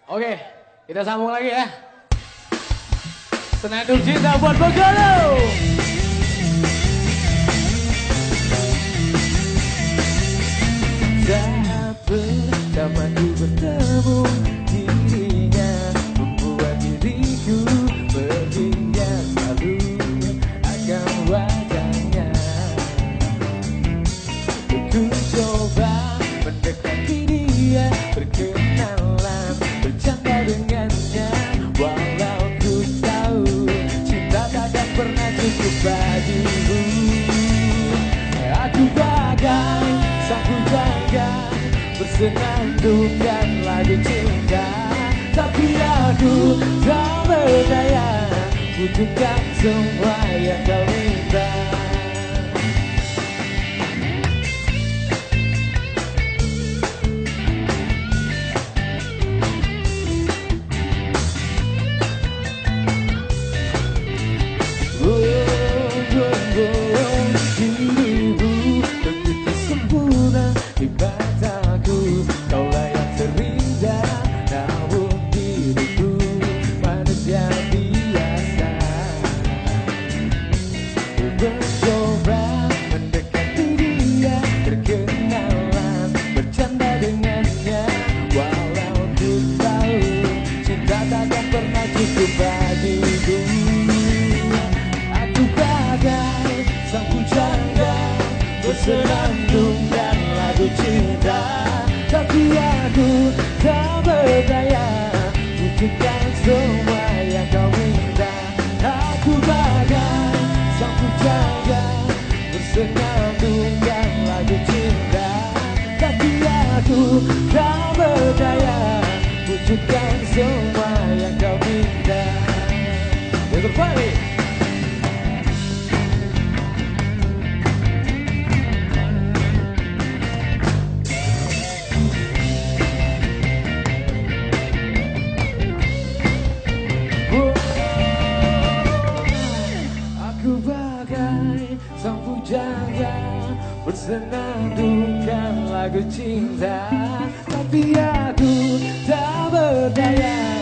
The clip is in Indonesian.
Oke, kita sambung lagi ya. Senandung cinta buat Bogolo. Tak pertama ku bertemu dirinya, membuat diriku beringat selalu akan wajahnya. Ku coba mendekati dia, berkenalan, bercanda dengannya, walau ku tahu cinta takkan pernah cukup bagimu. Aku bagai sang pujangga bersenandungkan lagu cinta, tapi aku tak berdaya wujudkan semua yang kau minta. Dirimu begitu sempurna di mataku, kaulah yang terindah, namun diriku manusia biasa. Ku mencoba mendekati dia, berkenalan, bercanda dengannya, walau ku tahu cinta takkan pernah cukup bagiku. Aku bagai sang pujangga bersenandungkan lagu cinta, tapi aku tak berdaya wujudkan semua yang kau minta. Aku bagai sang pujangga bersenandungkan lagu cinta, tapi aku tak berdaya wujudkan semua yang kau minta. Yang terbaik. Aku bagai sang pujangga bersenandungkan lagu cinta, tapi aku tak berdaya